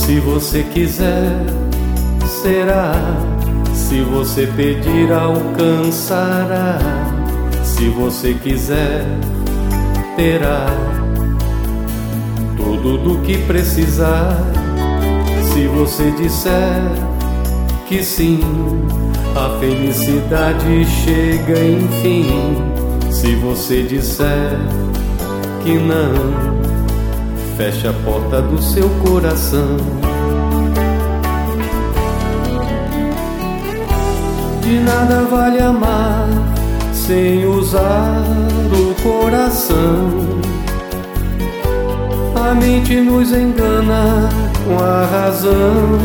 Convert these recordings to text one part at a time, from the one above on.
Se você quiser, será. Se você pedir, alcançará. Se você quiser, terá tudo do que precisar. Se você disser que sim, a felicidade chega enfim. Se você disser que não, feche a porta do seu coração. De nada vale amar sem usar o coração. A mente nos engana com a razão.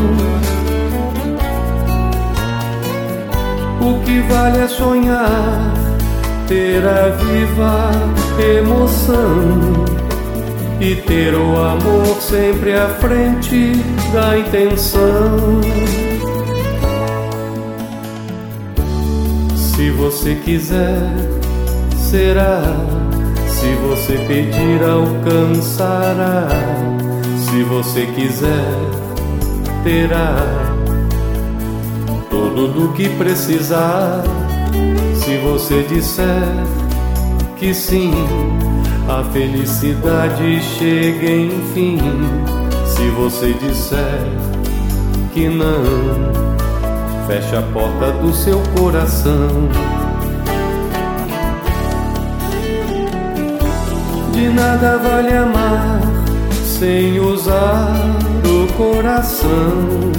O que vale é sonhar, ter a viva emoção e ter o amor sempre à frente da intenção. Se você quiser, será. Se você pedir, alcançará. Se você quiser, terá tudo do que precisar. Se você disser que sim, a felicidade chega enfim. Se você disser que não, feche a porta do seu coração. De nada vale amar sem usar o coração.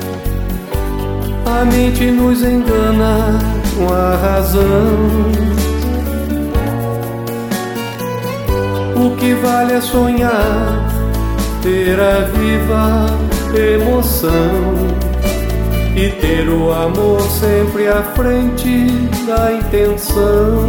A mente nos engana com a razão. O que vale é sonhar, ter a viva emoção e ter o amor sempre à frente da intenção.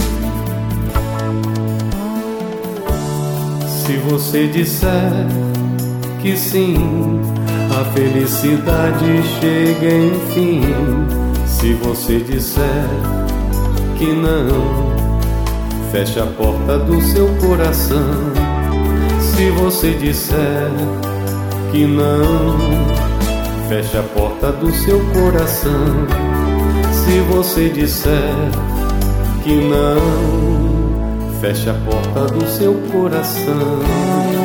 Se você disser que sim, a felicidade chega enfim. Se você disser que não, feche a porta do seu coração. Se você disser que não, feche a porta do seu coração. Se você disser que não, feche a porta do seu coração.